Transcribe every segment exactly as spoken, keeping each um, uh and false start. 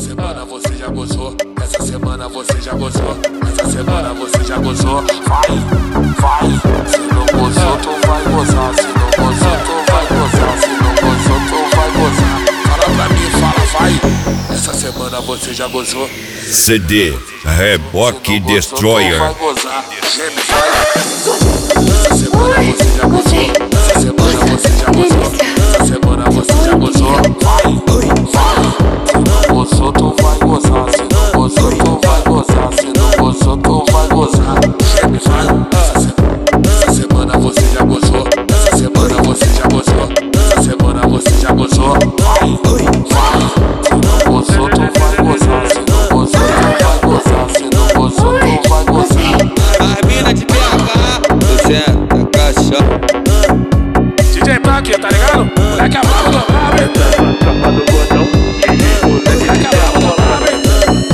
semana você já gozou, essa semana você já gozou, essa semana você já gozou. Vai, vai, se não gozou tu vai gozar, se não gozou tu vai gozar, se não gozou tu vai gozar. Fala pra mim, fala, vai, essa semana você já gozou. C D Reboque Destroyer. Vai gozar, geme, vai. Essa semana você já gozou, essa semana você já gozou, essa semana você já gozou. Vai, vai, se não gozou tu vai gozar, se não gozou tu vai gozar, se não gozou tu vai gozar. Geme, vai. Essa semana você já gozou, essa semana você já gozou, essa semana você já gozou. Vai, vai, se não gozou tu vai gozar, se não gozou tu vai gozar, se não gozou tu vai gozar. As mina de B H, você da caixa. D J Black, tá ligado? Moleque é bravo do brabo, hein? Tropa do Godão. Moleque é bravo do brabo, hein?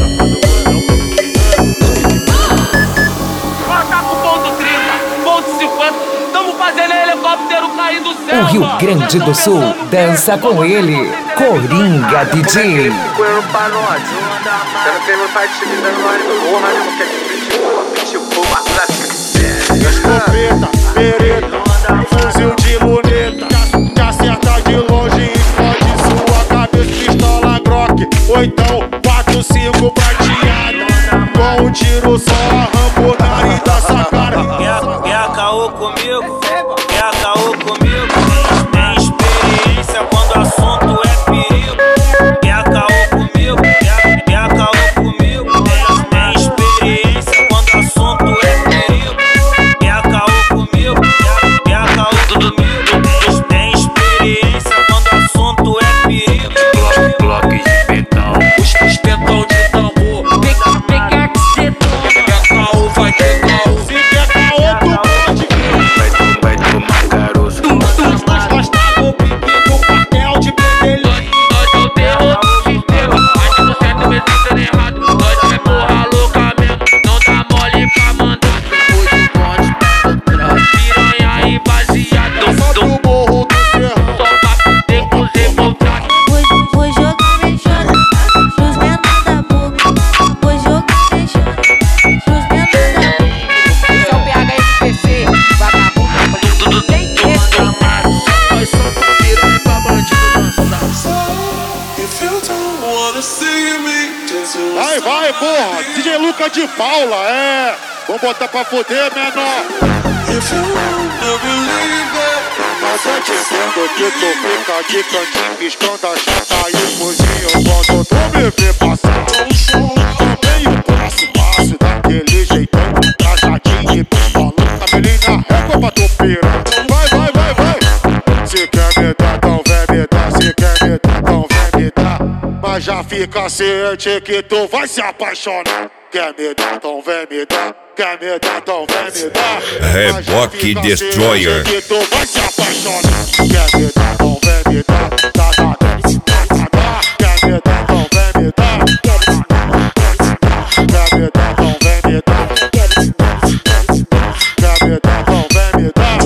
Bota pro ponto trinta, ponto cinquenta. Tamo fazendo helicóptero cair do céu. O Rio Grande do Sul dança com ele, Coringa D J. Coelho pra nós. Você não tem vontade de me dar nós, porra, né? Porque é difícil, tipo, uma clássica. Escopeta, pereta, fuzil de luneta, que acerta de longe e explode sua cabeça. Pistola Glock, ou então quatro cinco prateada, com um tiro só arranco o nariz da sacada. Quer, quer caô comigo? Quer caô comigo? Tem experiência quando o assunto é perigo. Quer caô comigo? Quer, quer caô comigo? Tem experiência quando o assunto é perigo. Quer caô comigo? Quer, quer caô comigo? Tem experiência quando o assunto é perigo. Bloco de pentão. Os pentão de tambor. Vem cá, vem cá que cê toma. Quer caô, vai ter caô. Se quer caô, tu pode vir. Vai, tu, vai tomar caroço. Nós gostamos do pique do quartel de Pedelhinho. Nós não temos outro sistema. Mas se você tá pensando errado, nós é porra louca mesmo. Não dá mole pra mandar. Depois do bonde pra trás. Piranha e baseado. Sobe o morro do Serrão. Só pra poder com os revoltados. Vou, vou jogar mexendo pros menores da boca. Vou jogar mexendo pros menores da boca. Esse é o P H S P C, vagabundo, tudo tem que respeitar. Nós só pra piranha pra bandido dançar. Vai, vai, porra. D J Luca de Paula, é. Vamos botar pra foder, menor. Mas eu te vendo que tu fica de cantinho, piscando a chata e o cozinho. Quando tu me vê passar o som, também o passo, passo daquele jeitão, trajadinho e pistolão, cabelinho na régua pra tu pirar. Vai, vai, vai, vai. Se quer me dar, então vem me dar. Se quer me dar, então vem me dar. Mas já fica ciente que tu vai se apaixonar. Quer me dar, então vem me dar. Quer me dar, então vem me dar. Mas já Reboque fica Destroyer. ciente que tu vai se apaixonar. Quer me dar, então vem me dar. Dá, dá, dá, dá, dá. Quer me dar, então vem me dar. Quer me dar, então vem me dar. Quer me dar, então vem me dar.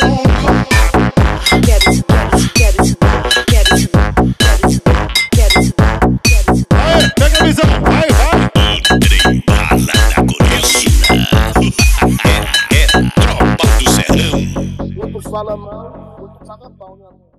Aê, pega a visão, vai, vai. Trem bala da Coreia. É, é tropa do Serrão. Outro fala mal, outro paga pau, né?